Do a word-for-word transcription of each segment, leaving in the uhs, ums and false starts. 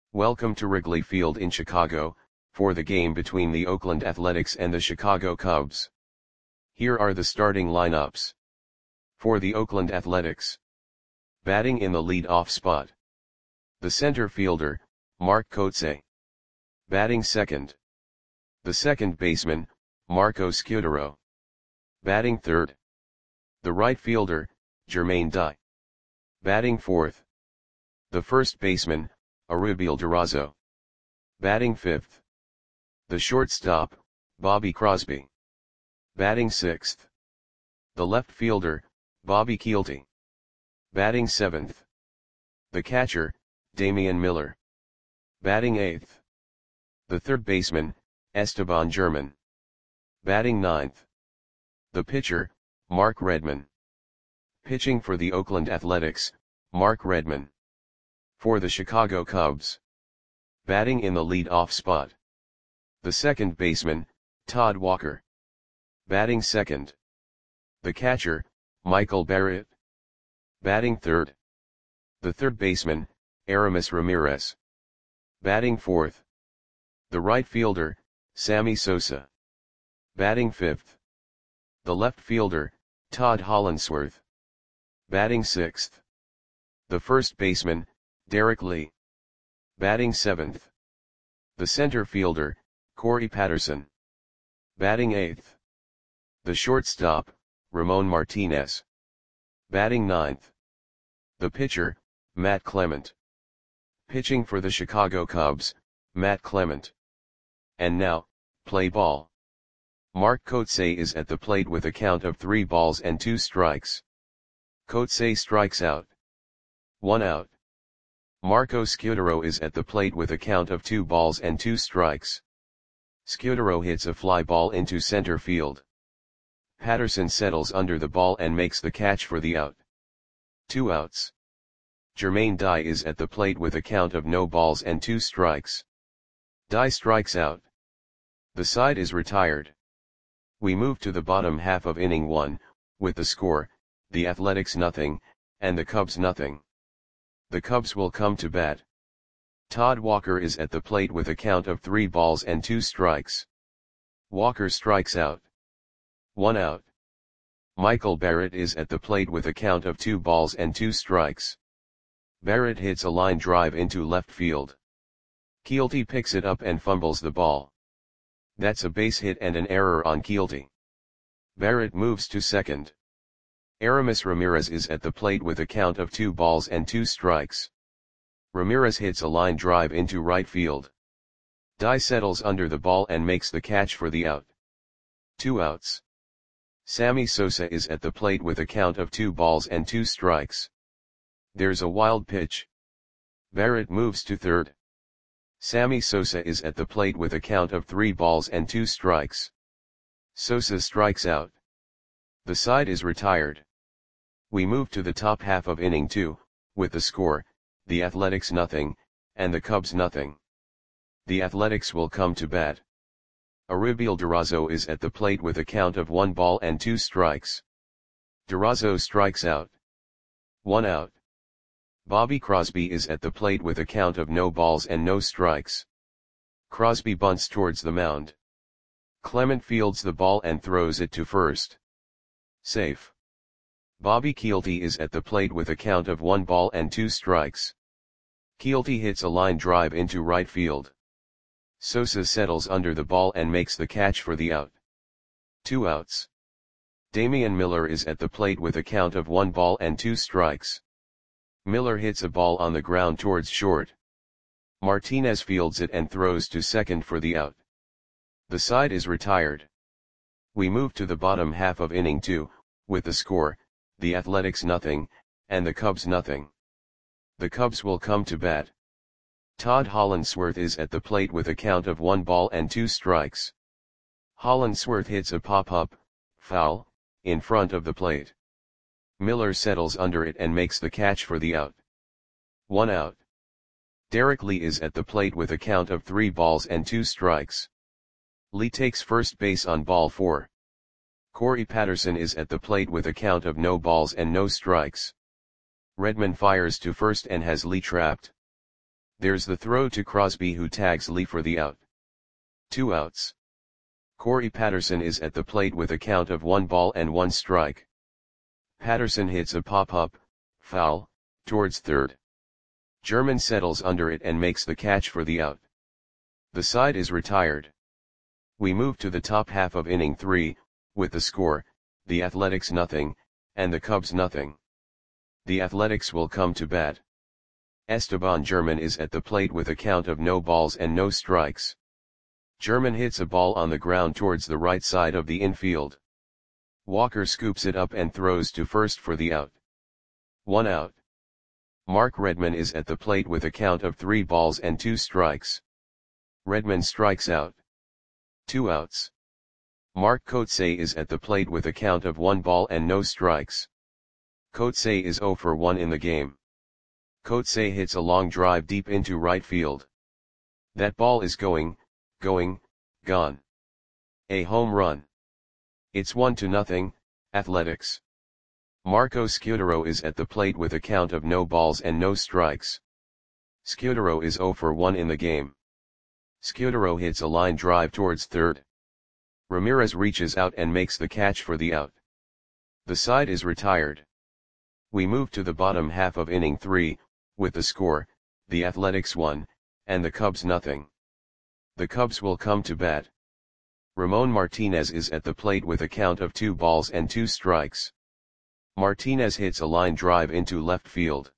Welcome to Wrigley Field in Chicago, for the game between the Oakland Athletics and the Chicago Cubs. Here are the starting lineups. For the Oakland Athletics. Batting in the lead-off spot. The center fielder, Mark Kotsay. Batting second. The second baseman, Marco Scutaro. Batting third. The right fielder, Jermaine Dye. Batting fourth. The first baseman, Arubiel Durazo. Batting fifth. The shortstop, Bobby Crosby. Batting sixth. The left fielder, Bobby Kielty. Batting seventh. The catcher, Damian Miller. Batting eighth. The third baseman, Esteban German. Batting ninth. The pitcher, Mark Redman. Pitching for the Oakland Athletics, Mark Redman. For the Chicago Cubs. Batting in the lead-off spot. The second baseman, Todd Walker. Batting second. The catcher, Michael Barrett. Batting third. The third baseman, Aramis Ramirez. Batting fourth. The right fielder, Sammy Sosa. Batting fifth. The left fielder, Todd Hollandsworth. Batting sixth. The first baseman, Derek Lee. Batting seventh. The center fielder, Corey Patterson. Batting eighth. The shortstop, Ramon Martinez. Batting ninth. The pitcher, Matt Clement. Pitching for the Chicago Cubs, Matt Clement. And now, play ball. Mark Kotsay is at the plate with a count of three balls and two strikes. Kotsay strikes out. One out. Marco Scutaro is at the plate with a count of two balls and two strikes. Scutaro hits a fly ball into center field. Patterson settles under the ball and makes the catch for the out. Two outs. Jermaine Dye is at the plate with a count of no balls and two strikes. Dye strikes out. The side is retired. We move to the bottom half of inning one, with the score, the Athletics nothing, and the Cubs nothing. The Cubs will come to bat. Todd Walker is at the plate with a count of three balls and two strikes. Walker strikes out. One out. Michael Barrett is at the plate with a count of two balls and two strikes. Barrett hits a line drive into left field. Kielty picks it up and fumbles the ball. That's a base hit and an error on Kielty. Barrett moves to second. Aramis Ramirez is at the plate with a count of two balls and two strikes. Ramirez hits a line drive into right field. Dye settles under the ball and makes the catch for the out. Two outs. Sammy Sosa is at the plate with a count of two balls and two strikes. There's a wild pitch. Barrett moves to third. Sammy Sosa is at the plate with a count of three balls and two strikes. Sosa strikes out. The side is retired. We move to the top half of inning two, with the score, the Athletics nothing, and the Cubs nothing. The Athletics will come to bat. Arubiel Durazo is at the plate with a count of one ball and two strikes. Durazo strikes out. One out. Bobby Crosby is at the plate with a count of no balls and no strikes. Crosby bunts towards the mound. Clement fields the ball and throws it to first. Safe. Bobby Kielty is at the plate with a count of one ball and two strikes. Kielty hits a line drive into right field. Sosa settles under the ball and makes the catch for the out. Two outs. Damian Miller is at the plate with a count of one ball and two strikes. Miller hits a ball on the ground towards short. Martinez fields it and throws to second for the out. The side is retired. We move to the bottom half of inning two, with the score, the Athletics nothing, and the Cubs nothing. The Cubs will come to bat. Todd Hollandsworth is at the plate with a count of one ball and two strikes. Hollandsworth hits a pop-up, foul, in front of the plate. Miller settles under it and makes the catch for the out. One out. Derek Lee is at the plate with a count of three balls and two strikes. Lee takes first base on ball four. Corey Patterson is at the plate with a count of no balls and no strikes. Redman fires to first and has Lee trapped. There's the throw to Crosby, who tags Lee for the out. Two outs. Corey Patterson is at the plate with a count of one ball and one strike. Patterson hits a pop-up, foul, towards third. German settles under it and makes the catch for the out. The side is retired. We move to the top half of inning three, with the score, the Athletics nothing, and the Cubs nothing. The Athletics will come to bat. Esteban German is at the plate with a count of no balls and no strikes. German hits a ball on the ground towards the right side of the infield. Walker scoops it up and throws to first for the out. One out. Mark Redman is at the plate with a count of three balls and two strikes. Redman strikes out. Two outs. Mark Kotsay is at the plate with a count of one ball and no strikes. Kotsay is zero for one in the game. Kotsay hits a long drive deep into right field. That ball is going, going, gone. A home run. It's one to nothing, Athletics. Marco Scutaro is at the plate with a count of no balls and no strikes. Scutaro is zero for one in the game. Scutaro hits a line drive towards third. Ramirez reaches out and makes the catch for the out. The side is retired. We move to the bottom half of inning three, with the score, the Athletics one, and the Cubs nothing. The Cubs will come to bat. Ramon Martinez is at the plate with a count of two balls and two strikes. Martinez hits a line drive into left field.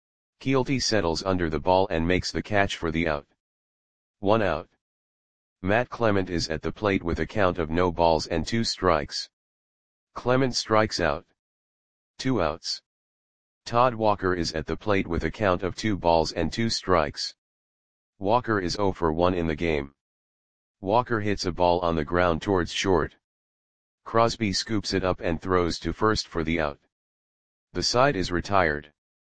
Keelty settles under the ball and makes the catch for the out. One out. Matt Clement is at the plate with a count of no balls and two strikes. Clement strikes out. Two outs. Todd Walker is at the plate with a count of two balls and two strikes. Walker is zero for one in the game. Walker hits a ball on the ground towards short. Crosby scoops it up and throws to first for the out. The side is retired.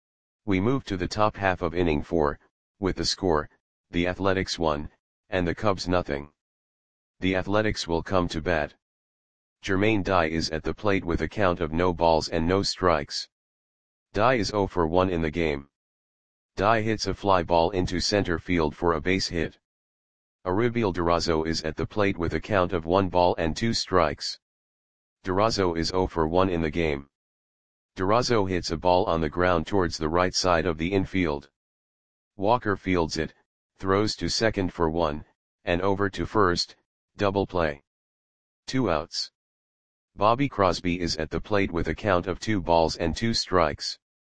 We move to the top half of inning four, with the score, the Athletics one, and the Cubs nothing. The Athletics will come to bat. Jermaine Dye is at the plate with a count of no balls and no strikes. Dye is zero for one in the game. Dye hits a fly ball into center field for a base hit. Aribiel Durazo is at the plate with a count of one ball and two strikes. Durazo is zero for one in the game. Durazo hits a ball on the ground towards the right side of the infield. Walker fields it, throws to second for one, and over to first, double play. Two outs. Bobby Crosby is at the plate with a count of two balls and two strikes.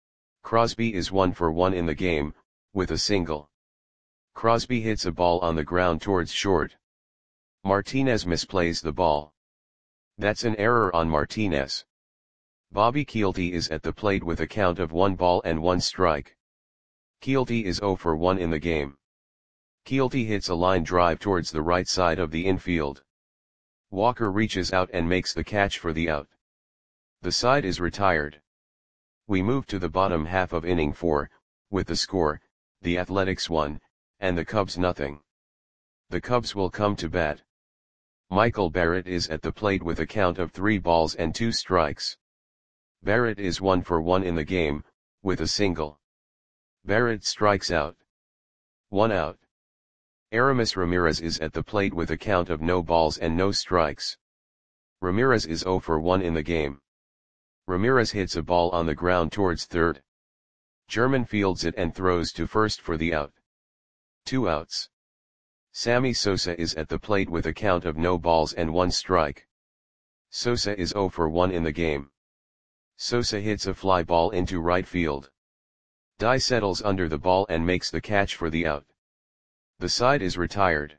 Crosby is one for one in the game, with a single. Crosby hits a ball on the ground towards short. Martinez misplays the ball. That's an error on Martinez. Bobby Keelty is at the plate with a count of one ball and one strike. Keelty is zero for one in the game. Keelty hits a line drive towards the right side of the infield. Walker reaches out and makes the catch for the out. The side is retired. We move to the bottom half of inning four, with the score, the Athletics one, and the Cubs nothing. The Cubs will come to bat. Michael Barrett is at the plate with a count of three balls and two strikes. Barrett is one for one in the game, with a single. Barrett strikes out. One out. Aramis Ramirez is at the plate with a count of no balls and no strikes. Ramirez is zero for one in the game. Ramirez hits a ball on the ground towards third. German fields it and throws to first for the out. Two outs. Sammy Sosa is at the plate with a count of no balls and one strike. Sosa is zero for one in the game. Sosa hits a fly ball into right field. Dye settles under the ball and makes the catch for the out. The side is retired.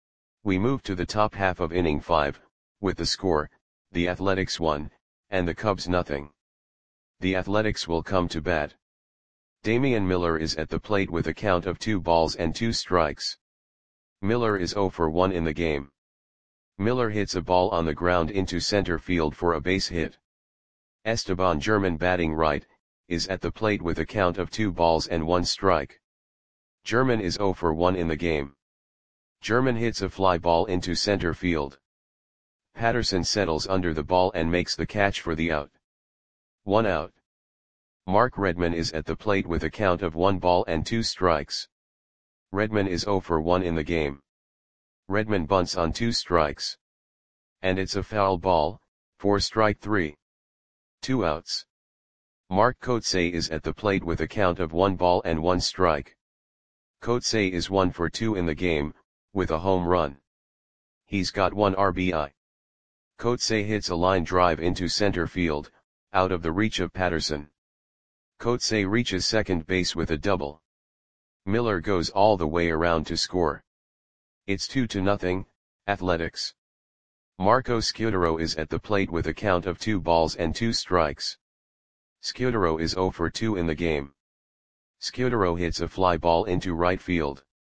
We move to the top half of inning five, with the score, the Athletics one, and the Cubs nothing. The Athletics will come to bat. Damian Miller is at the plate with a count of two balls and two strikes. Miller is zero for one in the game. Miller hits a ball on the ground into center field for a base hit. Esteban German, batting right, is at the plate with a count of two balls and one strike. German is zero for one in the game. German hits a fly ball into center field. Patterson settles under the ball and makes the catch for the out. One out. Mark Redman is at the plate with a count of one ball and two strikes. Redman is zero for one in the game. Redman bunts on two strikes. And it's a foul ball, for strike three. Two outs. Mark Kotsay is at the plate with a count of one ball and one strike. Kotsay is one for two in the game, with a home run. He's got one R B I. Kotsay hits a line drive into center field, out of the reach of Patterson. Kotsay reaches second base with a double. Miller goes all the way around to score. It's two to nothing, Athletics. Marco Scudero is at the plate with a count of two balls and two strikes. Scudero is zero for two in the game. Scudero hits a fly ball into right field.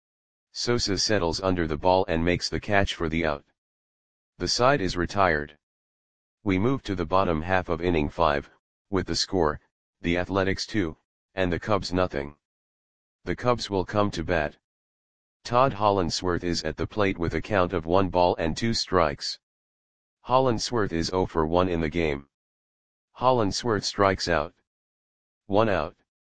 Sosa settles under the ball and makes the catch for the out. The side is retired. We move to the bottom half of inning five, with the score, the Athletics two, and the Cubs nothing. The Cubs will come to bat. Todd Hollandsworth is at the plate with a count of one ball and two strikes. Hollandsworth is zero for one in the game. Hollandsworth strikes out. One out.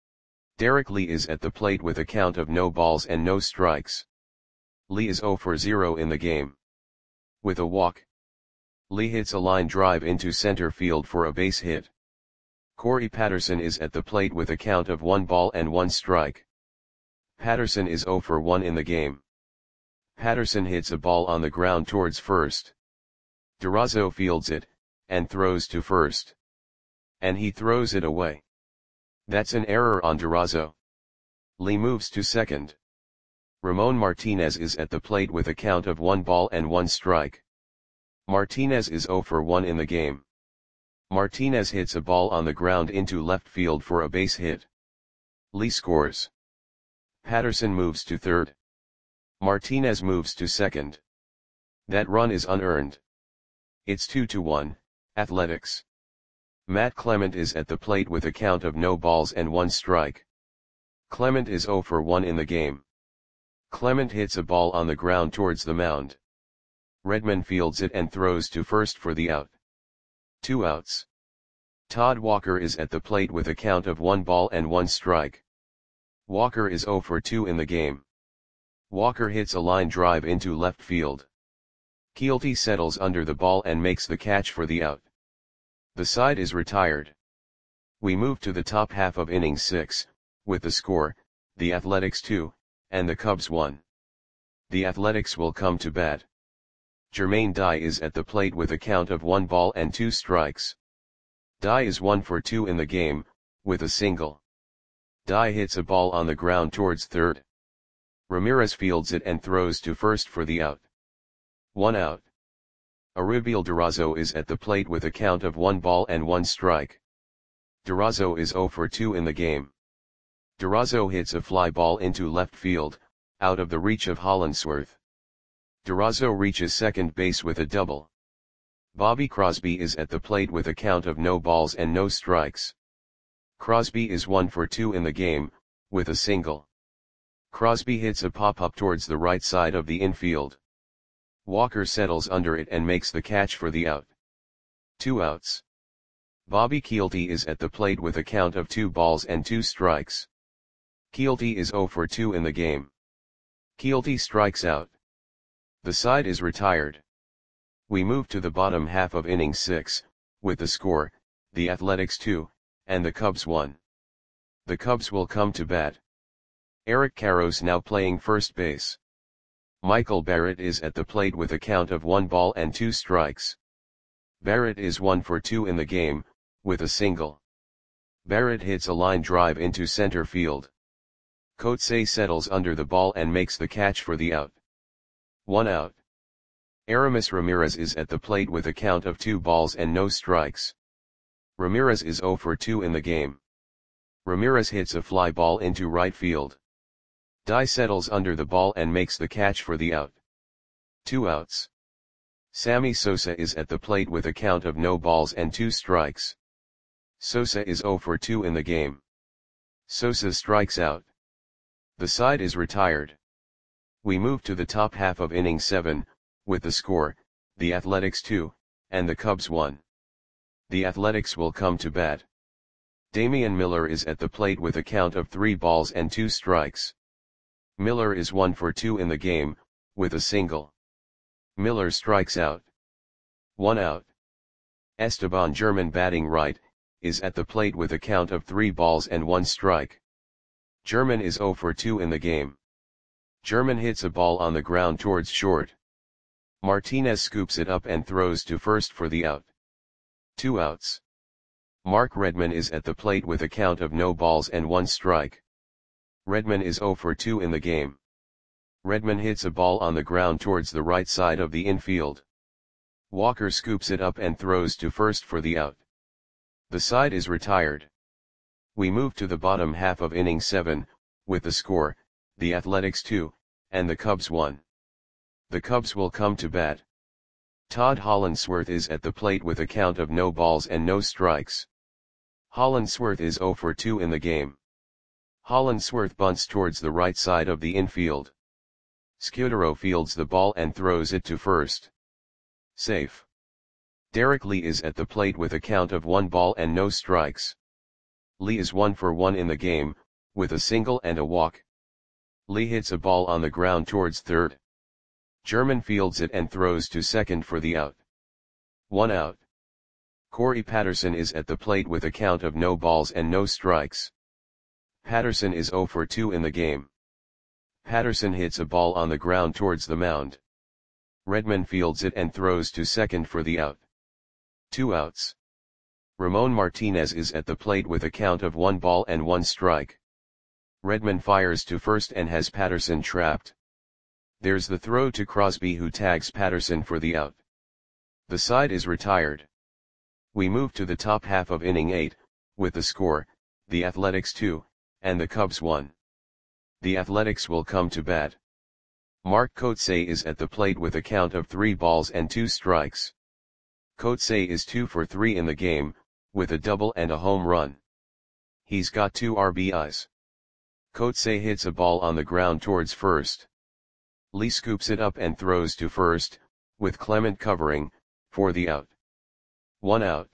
Derek Lee is at the plate with a count of no balls and no strikes. Lee is zero for zero in the game. With a walk, Lee hits a line drive into center field for a base hit. Corey Patterson is at the plate with a count of one ball and one strike. Patterson is zero for one in the game. Patterson hits a ball on the ground towards first. Durazo fields it, and throws to first. And he throws it away. That's an error on Durazo. Lee moves to second. Ramon Martinez is at the plate with a count of one ball and one strike. Martinez is zero for one in the game. Martinez hits a ball on the ground into left field for a base hit. Lee scores. Patterson moves to third. Martinez moves to second. That run is unearned. It's two to one, Athletics. Matt Clement is at the plate with a count of no balls and one strike. Clement is zero for one in the game. Clement hits a ball on the ground towards the mound. Redman fields it and throws to first for the out. Two outs. Todd Walker is at the plate with a count of one ball and one strike. Walker is zero for two in the game. Walker hits a line drive into left field. Keelty settles under the ball and makes the catch for the out. The side is retired. We move to the top half of inning six, with the score, the Athletics two, and the Cubs one. The Athletics will come to bat. Jermaine Dye is at the plate with a count of one ball and two strikes. Dye is one for two in the game, with a single. Dye hits a ball on the ground towards third. Ramirez fields it and throws to first for the out. One out. Arubiel Durazo is at the plate with a count of one ball and one strike. Durazo is zero for two in the game. Durazo hits a fly ball into left field, out of the reach of Hollandsworth. Durazo reaches second base with a double. Bobby Crosby is at the plate with a count of no balls and no strikes. Crosby is one for two in the game, with a single. Crosby hits a pop-up towards the right side of the infield. Walker settles under it and makes the catch for the out. Two outs. Bobby Keelty is at the plate with a count of two balls and two strikes. Keelty is zero for two in the game. Keelty strikes out. The side is retired. We move to the bottom half of inning six, with the score, the Athletics two, and the Cubs one. The Cubs will come to bat. Eric Karros now playing first base. Michael Barrett is at the plate with a count of one ball and two strikes. Barrett is one for two in the game, with a single. Barrett hits a line drive into center field. Kotsay settles under the ball and makes the catch for the out. One out. Aramis Ramirez is at the plate with a count of two balls and no strikes. Ramirez is zero for two in the game. Ramirez hits a fly ball into right field. Dye settles under the ball and makes the catch for the out. Two outs. Sammy Sosa is at the plate with a count of no balls and two strikes. Sosa is zero for two in the game. Sosa strikes out. The side is retired. We move to the top half of inning seven, with the score, the Athletics two, and the Cubs one. The Athletics will come to bat. Damian Miller is at the plate with a count of three balls and two strikes. Miller is one for two in the game, with a single. Miller strikes out. One out. Esteban German, batting right, is at the plate with a count of three balls and one strike. German is zero for two in the game. German hits a ball on the ground towards short. Martinez scoops it up and throws to first for the out. Two outs. Mark Redman is at the plate with a count of no balls and one strike. Redman is zero for two in the game. Redman hits a ball on the ground towards the right side of the infield. Walker scoops it up and throws to first for the out. The side is retired. We move to the bottom half of inning seven, with the score, the Athletics two, and the Cubs one. The Cubs will come to bat. Todd Hollandsworth is at the plate with a count of no balls and no strikes. Hollandsworth is zero for two in the game. Hollandsworth bunts towards the right side of the infield. Scudero fields the ball and throws it to first. Safe. Derek Lee is at the plate with a count of one ball and no strikes. Lee is one for one in the game, with a single and a walk. Lee hits a ball on the ground towards third. German fields it and throws to second for the out. One out. Corey Patterson is at the plate with a count of no balls and no strikes. Patterson is zero for two in the game. Patterson hits a ball on the ground towards the mound. Redman fields it and throws to second for the out. Two outs. Ramon Martinez is at the plate with a count of one ball and one strike. Redman fires to first and has Patterson trapped. There's the throw to Crosby, who tags Patterson for the out. The side is retired. We move to the top half of inning eight, with the score, the Athletics two, and the Cubs one. The Athletics will come to bat. Mark Kotsay is at the plate with a count of three balls and two strikes. Kotsay is two for three in the game, with a double and a home run. He's got two R B Is. Kotsay hits a ball on the ground towards first. Lee scoops it up and throws to first, with Clement covering, for the out. One out.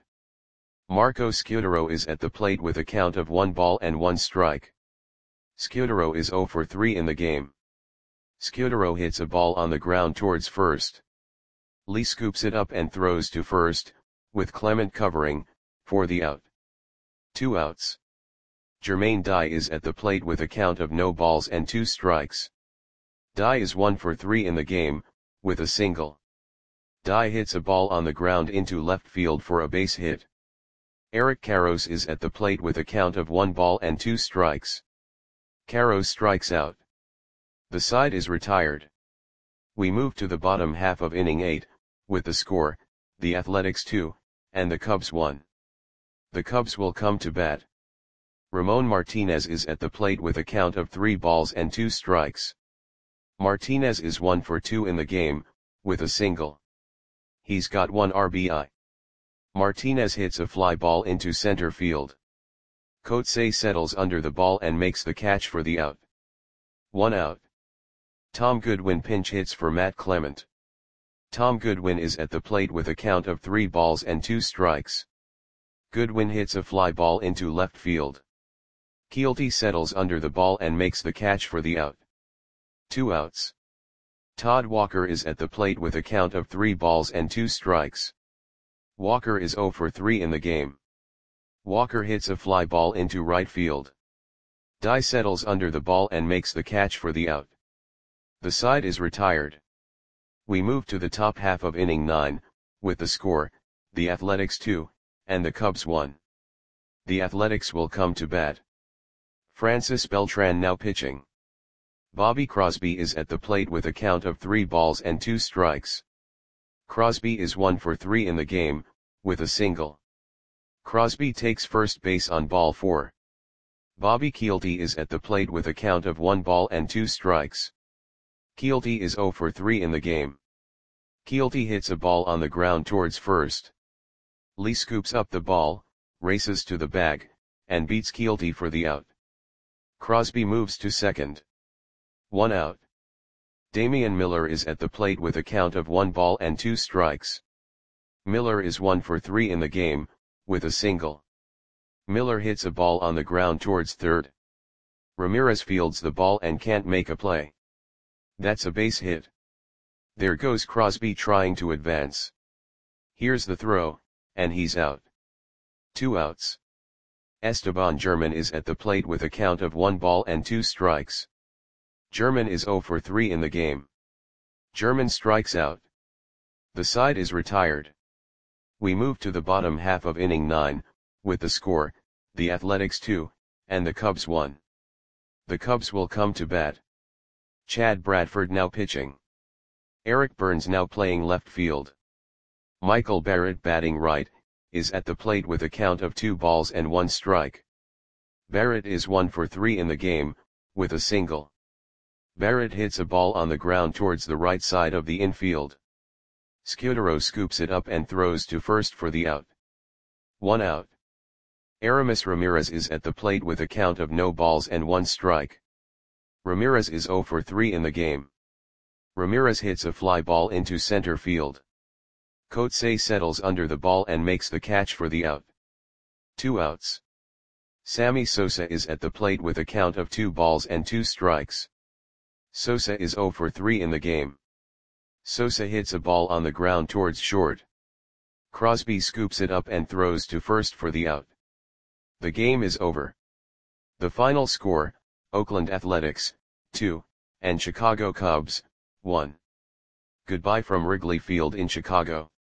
Marco Scudero is at the plate with a count of one ball and one strike. Scudero is zero for three in the game. Scudero hits a ball on the ground towards first. Lee scoops it up and throws to first, with Clement covering, for the out. Two outs. Jermaine Dye is at the plate with a count of no balls and two strikes. Dye is one for three in the game, with a single. Dye hits a ball on the ground into left field for a base hit. Eric Karros is at the plate with a count of one ball and two strikes. Karros strikes out. The side is retired. We move to the bottom half of inning eight, with the score, the Athletics two, and the Cubs one. The Cubs will come to bat. Ramon Martinez is at the plate with a count of three balls and two strikes. Martinez is one for two in the game, with a single. He's got one R B I. Martinez hits a fly ball into center field. Kotsay settles under the ball and makes the catch for the out. One out. Tom Goodwin pinch hits for Matt Clement. Tom Goodwin is at the plate with a count of three balls and two strikes. Goodwin hits a fly ball into left field. Keelty settles under the ball and makes the catch for the out. Two outs. Todd Walker is at the plate with a count of three balls and two strikes. Walker is zero for three in the game. Walker hits a fly ball into right field. Dye settles under the ball and makes the catch for the out. The side is retired. We move to the top half of inning nine, with the score, the Athletics two, and the Cubs one. The Athletics will come to bat. Francis Beltran now pitching. Bobby Crosby is at the plate with a count of three balls and two strikes. Crosby is one for three in the game, with a single. Crosby takes first base on ball four. Bobby Keelty is at the plate with a count of one ball and two strikes. Keelty is zero for three in the game. Keelty hits a ball on the ground towards first. Lee scoops up the ball, races to the bag, and beats Keelty for the out. Crosby moves to second. One out. Damian Miller is at the plate with a count of one ball and two strikes. Miller is one for three in the game, with a single. Miller hits a ball on the ground towards third. Ramirez fields the ball and can't make a play. That's a base hit. There goes Crosby trying to advance. Here's the throw, and he's out. Two outs. Esteban German is at the plate with a count of one ball and two strikes. German is zero for three in the game. German strikes out. The side is retired. We move to the bottom half of inning nine, with the score, the Athletics two, and the Cubs one. The Cubs will come to bat. Chad Bradford now pitching. Eric Burns now playing left field. Michael Barrett batting right, is at the plate with a count of two balls and one strike. Barrett is one for three in the game, with a single. Barrett hits a ball on the ground towards the right side of the infield. Scudero scoops it up and throws to first for the out. One out. Aramis Ramirez is at the plate with a count of no balls and one strike. Ramirez is zero for three in the game. Ramirez hits a fly ball into center field. Coetzee settles under the ball and makes the catch for the out. Two outs. Sammy Sosa is at the plate with a count of two balls and two strikes. Sosa is zero for three in the game. Sosa hits a ball on the ground towards short. Crosby scoops it up and throws to first for the out. The game is over. The final score, Oakland Athletics, two, and Chicago Cubs, one. Goodbye from Wrigley Field in Chicago.